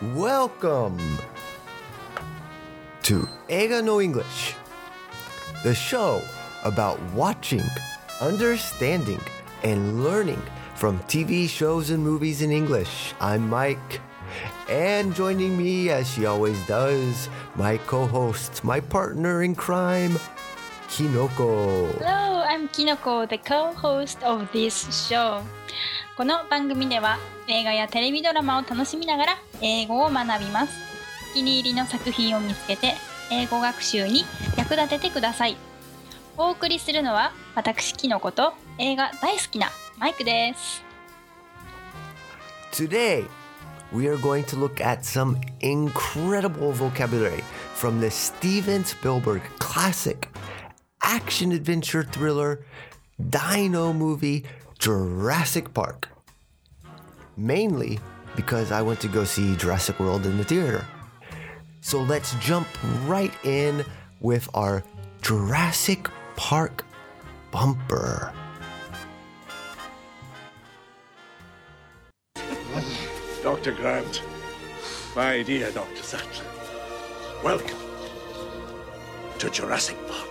Welcome to Eiga no English, the show about watching, understanding, and learning from TV shows and movies in English. I'm Mike, and joining me, as she always does, my co-host, my partner in crime, Kinoko. Hello, I'm Kinoko, the co-host of this show. この番組では映画やテレビドラマを楽しみながら英語を学びます。お気に入りの作品を見つけて英語学習に役立ててください。お送りするのは私キノコと映画大好きなマイクです。 Today, we are going to look at some incredible vocabulary from the Steven Spielberg classic action adventure thriller dino movie Jurassic Park. Mainly because I went to go see Jurassic World in the theater. So let's jump right in with our Jurassic Park bumper. Dr. Grant, my dear Dr. Sattler, welcome to Jurassic Park.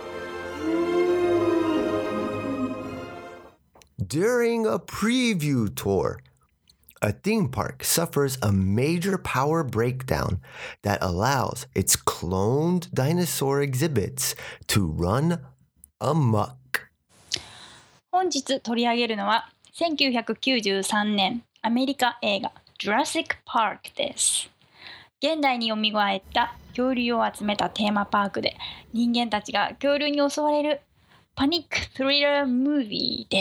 During a preview tour, a theme park suffers a major power breakdown that allows its cloned dinosaur exhibits to run amok. 本日取り上げるのは1993年アメリカ映画 Jurassic Park です。現代に蘇った恐竜を集めたテーマパークで人間たちが恐竜に襲われるパニックスリラームービーです。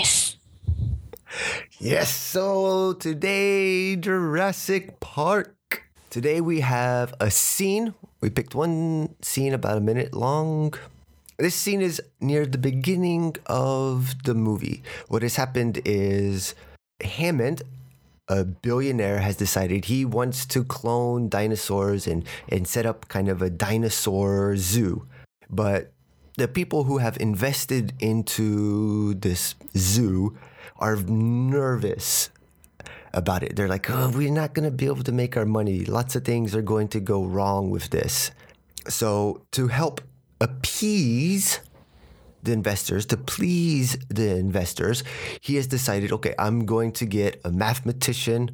Yes, so today, Jurassic Park. Today we have a scene. We picked one scene about a minute long. This scene is near the beginning of the movie. What has happened is Hammond, a billionaire, has decided he wants to clone dinosaurs and set up kind of a dinosaur zoo. But the people who have invested into this zoo are nervous about it. They're like, oh, we're not going to be able to make our money. Lots of things are going to go wrong with this. So to help appease the investors, to please the investors, he has decided, okay, I'm going to get a mathematician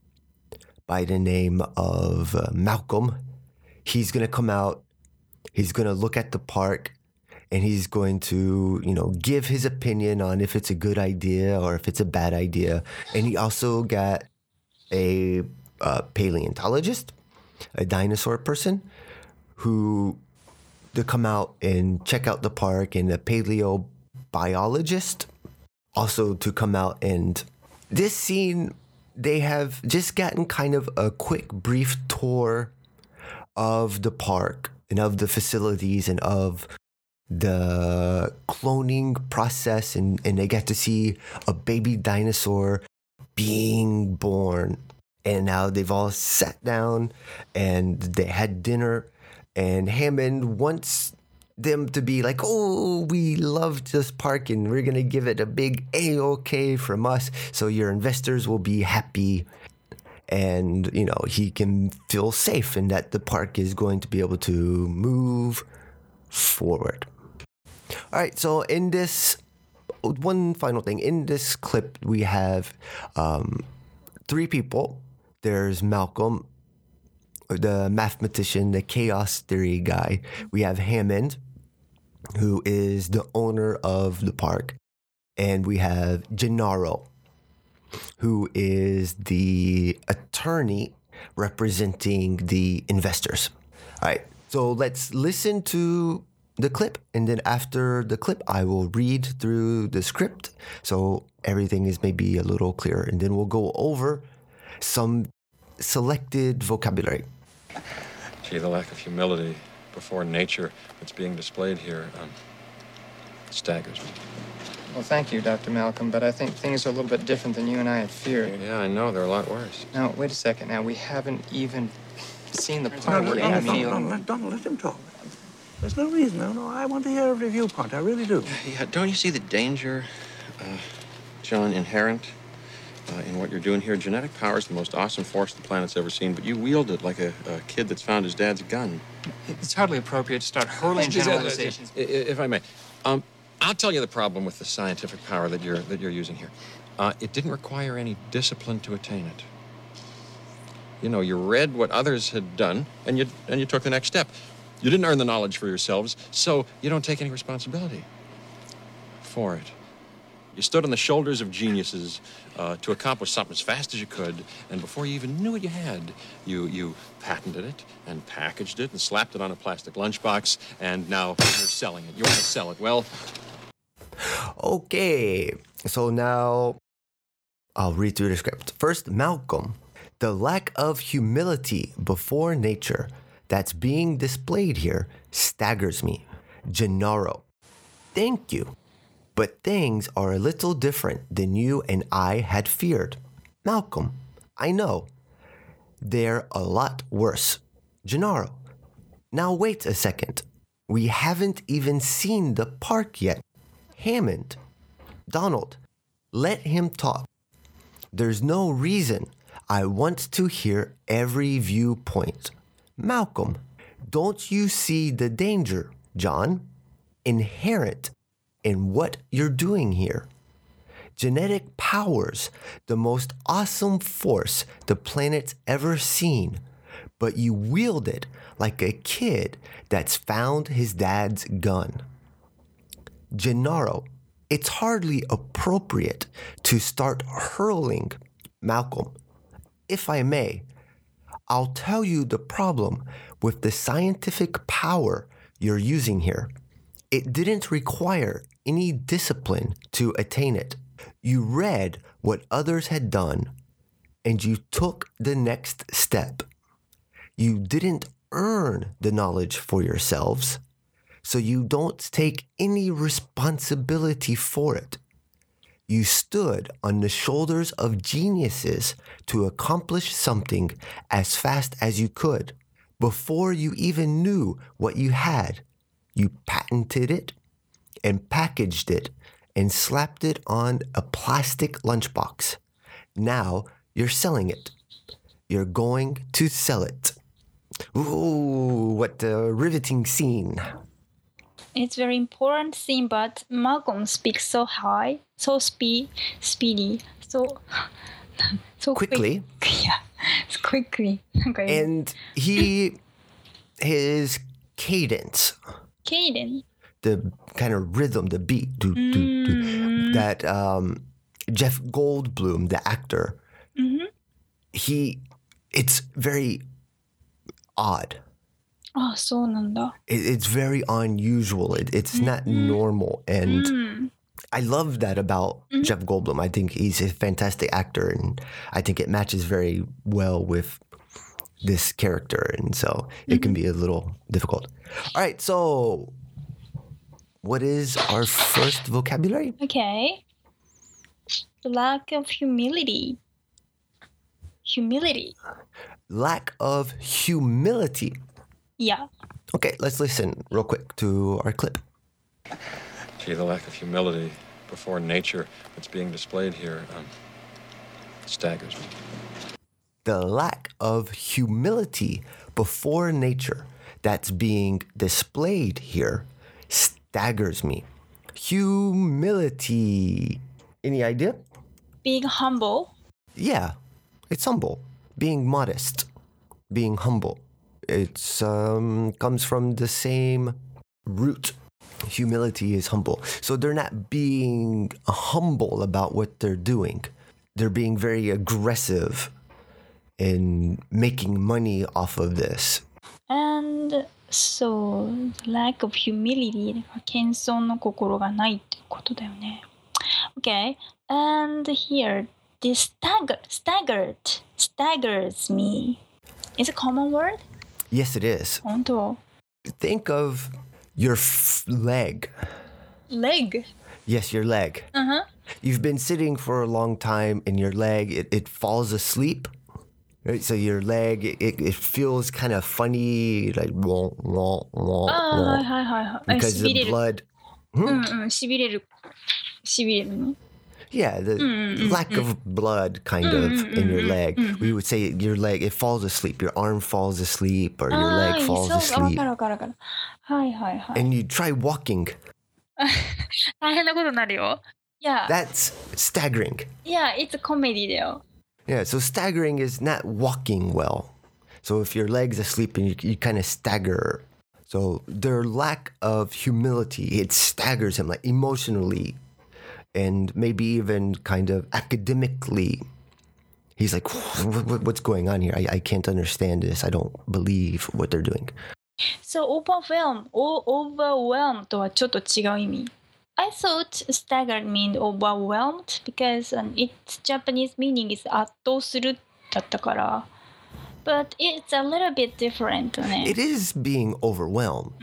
by the name of Malcolm. He's going to come out. He's going to look at the park. And he's going to, give his opinion on if it's a good idea or if it's a bad idea. And he also got a paleontologist, a dinosaur person, to come out and check out the park, and a paleobiologist also to come out. And this scene, they have just gotten kind of a quick, brief tour of the park and of the facilities and of the cloning process, and they get to see a baby dinosaur being born. And now they've all sat down and they had dinner, and Hammond wants them to be like, oh, we love this park and we're going to give it a big A-OK from us so your investors will be happy. And, he can feel safe and that the park is going to be able to move forward. All right, so in this, one final thing, in this clip, we have three people. There's Malcolm, the mathematician, the chaos theory guy. We have Hammond, who is the owner of the park. And we have Gennaro, who is the attorney representing the investors. All right, so let's listen to the clip, and then after the clip I will read through the script so everything is maybe a little clearer, and then we'll go over some selected vocabulary. Gee, the lack of humility before nature that's being displayed here staggers me. Well, thank you, Dr. Malcolm, but I think things are a little bit different than you and I had feared. Yeah, I know. They're a lot worse. Now, wait a second. Now, we haven't even seen the No, part where let him talk. There's no reason. No, I want to hear every viewpoint. I really do. Yeah, don't you see the danger, John, inherent in what you're doing here. Genetic power is the most awesome force the planet's ever seen, but you wield it like a kid that's found his dad's gun. It's hardly appropriate to start hurling generalizations. If I may, I'll tell you the problem with the scientific power that you're using here. It didn't require any discipline to attain it. You know, you read what others had done, and you took the next step. You didn't earn the knowledge for yourselves, so you don't take any responsibility for it. You stood on the shoulders of geniuses to accomplish something as fast as you could, and before you even knew what you had, you patented it and packaged it and slapped it on a plastic lunchbox, and now you're selling it. You want to sell it. Well... Okay, so now I'll read through the script. First, Malcolm. The lack of humility before nature that's being displayed here staggers me. Gennaro. Thank you. But things are a little different than you and I had feared. Malcolm, I know. They're a lot worse. Gennaro. Now wait a second. We haven't even seen the park yet. Hammond. Donald. Let him talk. There's no reason. I want to hear every viewpoint. Malcolm. Don't you see the danger, John? Inherent in what you're doing here. Genetic powers, the most awesome force the planet's ever seen, but you wield it like a kid that's found his dad's gun. Gennaro, it's hardly appropriate to start hurling. Malcolm, if I may, I'll tell you the problem with the scientific power you're using here. It didn't require any discipline to attain it. You read what others had done, and you took the next step. You didn't earn the knowledge for yourselves, so you don't take any responsibility for it. You stood on the shoulders of geniuses to accomplish something as fast as you could. Before you even knew what you had, you patented it and packaged it and slapped it on a plastic lunchbox. Now you're selling it. You're going to sell it. Ooh, what a riveting scene. It's very important scene, but Malcolm speaks so high, so speedy, so Quickly. Yeah, it's quickly. Okay. And his cadence, the kind of rhythm, the beat, that Jeff Goldblum, the actor, it's very odd. あ、そうなんだ。 It's very unusual. It's not normal. And I love that about Jeff Goldblum. I think he's a fantastic actor, and I think it matches very well with this character. And so it can be a little difficult. All right, so what is our first vocabulary? Okay. The lack of humility. Lack of humility. Yeah. Okay, let's listen real quick to our clip. Gee, the lack of humility before nature that's being displayed here staggers me. The lack of humility before nature that's being displayed here staggers me. Humility. Any idea? Being humble. Yeah, it's humble. Being modest. Being humble. It's comes from the same root. Humility is humble. So they're not being humble about what they're doing. They're being very aggressive in making money off of this. And so, lack of humility. 謙遜の心がないってことだよね。Okay, and here, this staggers me. Is it a common word? Yes, it is. 本当 Think of your leg. Leg? Yes, your leg. Uh-huh. You've been sitting for a long time and your leg, it falls asleep. Right? So your leg, it feels kind of funny, like wah, wah, wah, wah, はいはいはいはい。 because the blood. しびれるの Yeah, the lack of blood kind of in your leg. We would say your leg, it falls asleep. Your arm falls asleep or your leg falls そうか、わ asleep. かるわかるわかる。はいはいはい。 And you try walking. 大変なことになるよ。Yeah, That's staggering. yeah, it's a comedy だよ。 Yeah, so staggering is not walking well. So if your leg's asleep and you kind of stagger. So their lack of humility, it staggers him like emotionally and maybe even kind of academically. He's like, what's going on here? I can't understand this. I don't believe what they're doing. So overwhelmed とはちょっと違う意味。I thought staggered means overwhelmed because its Japanese meaning is 圧倒するだったから。But it's a little bit different ね。 It is being overwhelmed.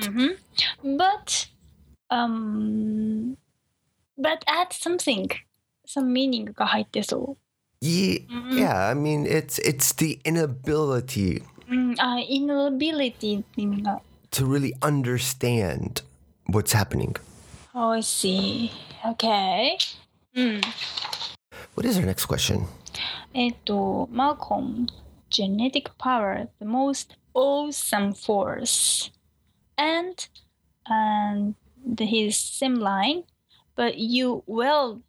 But add something, some meaning が入ってそう。 Yeah, I mean, it's the inability inability って意味が。 to really understand what's happening. Oh, I see. Okay. What is our next question? Malcolm, genetic power, the most awesome force. And his same line, but you wield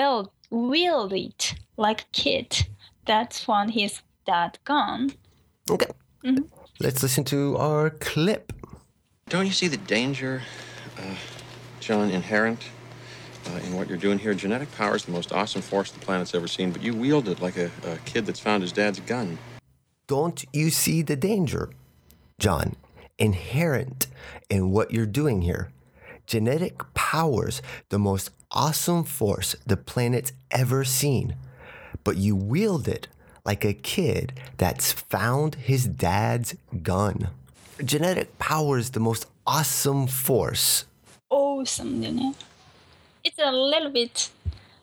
it like a kid. That's when his dad gone. Okay. Let's listen to our clip. Don't you see the danger, John, inherent in what you're doing here? Genetic power is the most awesome force the planet's ever seen, but you wield it like a kid that's found his dad's gun. Don't you see the danger, John, inherent in what you're doing here? Genetic powers, the most awesome force the planet's ever seen, but you wield it like a kid that's found his dad's gun. Genetic powers, the most awesome force. Awesome だね。It's a little bit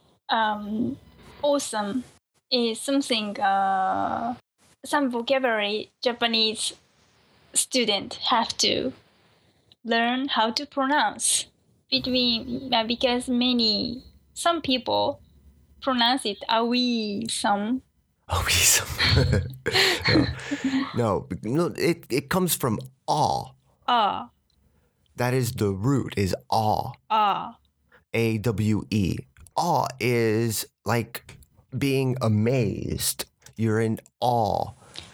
awesome is something some vocabulary Japanese student have to learn how to pronounce because some people pronounce it awesome. No, it comes from awe. That is the root, is awe. A-W-E. Awe is like being amazed. You're in awe.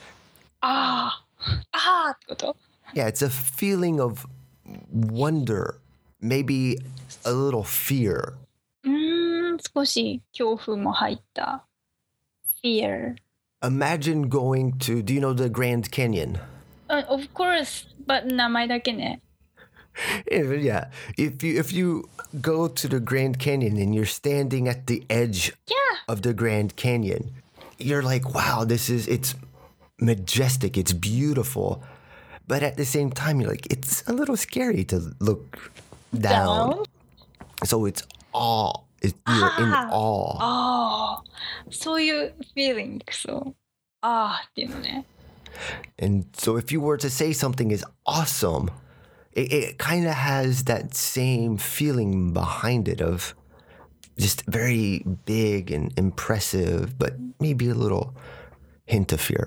ってこと Yeah, it's a feeling of wonder, maybe a little fear. 少し恐怖も入った。Fear. Imagine going to, do you know the Grand Canyon? Of course, but 名前だけね。 Yeah, if you go to the Grand Canyon and you're standing at the edge of the Grand Canyon, you're like, wow, it's majestic, it's beautiful. But at the same time, you're like, it's a little scary to look down. So it's awe. You're in awe. そういう feeling そうっていうのね。 And so if you were to say something is awesome, it kind of has that same feeling behind it of just very big and impressive, but maybe a little hint of fear.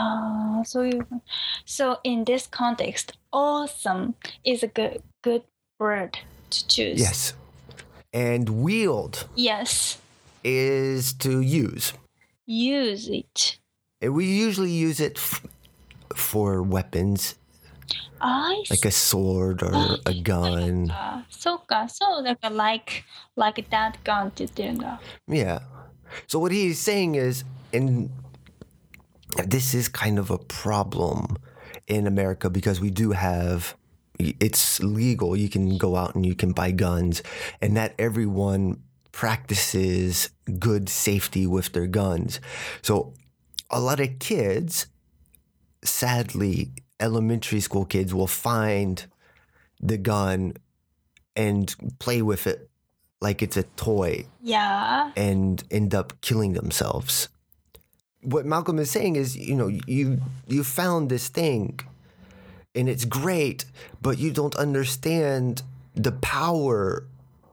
So in this context, awesome is a good word to choose. Yes. And wield Yes. is to use. Use it. And we usually use it for weapons, I like a sword or a gun. そうか、そうだから like that gun って言ってるんだ。 Yeah. So what he's saying is, and this is kind of a problem in America because we do have, it's legal. You can go out and you can buy guns, and not everyone practices good safety with their guns. So a lot of kids, sadly, elementary school kids will find the gun and play with it like it's a toy. Yeah. And end up killing themselves. What Malcolm is saying is, you found this thing and it's great, but you don't understand the power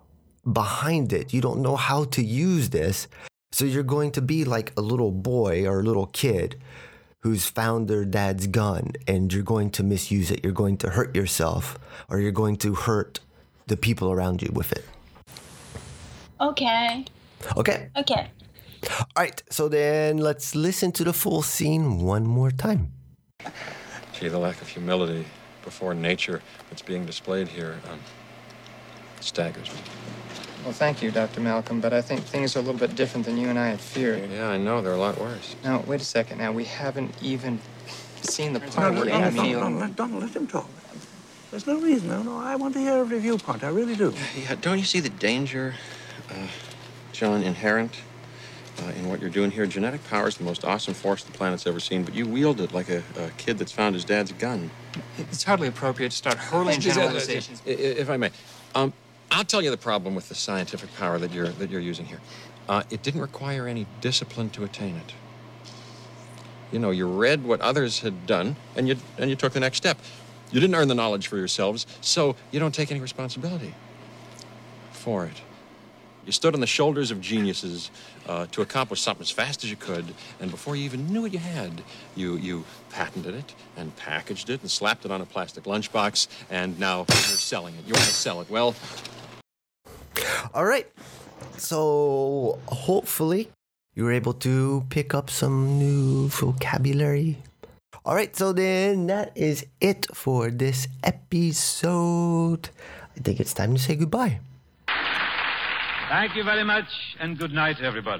behind it. You don't know how to use this. So you're going to be like a little boy or a little kid who's found their dad's gun, and you're going to misuse it. You're going to hurt yourself, or you're going to hurt the people around you with it. Okay. Okay? Okay. All right, so then let's listen to the full scene one more time. Gee, the lack of humility before nature that's being displayed here staggers me. Well, thank you, Dr. Malcolm, but I think things are a little bit different than you and I had feared. Yeah, I know. They're a lot worse. Now, wait a second. Now, we haven't even seen the No, part where Donald, let him talk. There's no reason. No, I want to hear every viewpoint. I really do. Yeah, don't you see the danger, John, inherent in what you're doing here? Genetic power is the most awesome force the planet's ever seen, but you wield it like a kid that's found his dad's gun. It's hardly appropriate to start hurling generalizations. If I may, I'll tell you the problem with the scientific power that you're using here. It didn't require any discipline to attain it. You know, you read what others had done, and you took the next step. You didn't earn the knowledge for yourselves, so you don't take any responsibility for it. You stood on the shoulders of geniuses to accomplish something as fast as you could, and before you even knew what you had, you patented it and packaged it and slapped it on a plastic lunchbox, and now you're selling it. You want to sell it. Well... All right, so hopefully you were able to pick up some new vocabulary. All right, so then that is it for this episode. I think it's time to say goodbye. Thank you very much, and good night, everybody.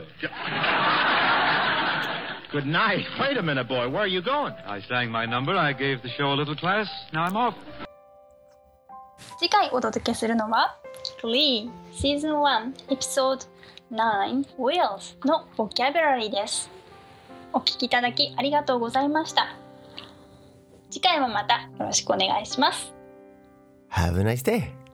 Good night. Wait a minute, boy. Where are you going? I sang my number, I gave the show a little class, now I'm off. 次回お届けするのは Glee Season 1 Episode 9 Wheels のボキャブラリーです。お聞きいただきありがとうございました。次回もまたよろしくお願いします。 Have a nice day.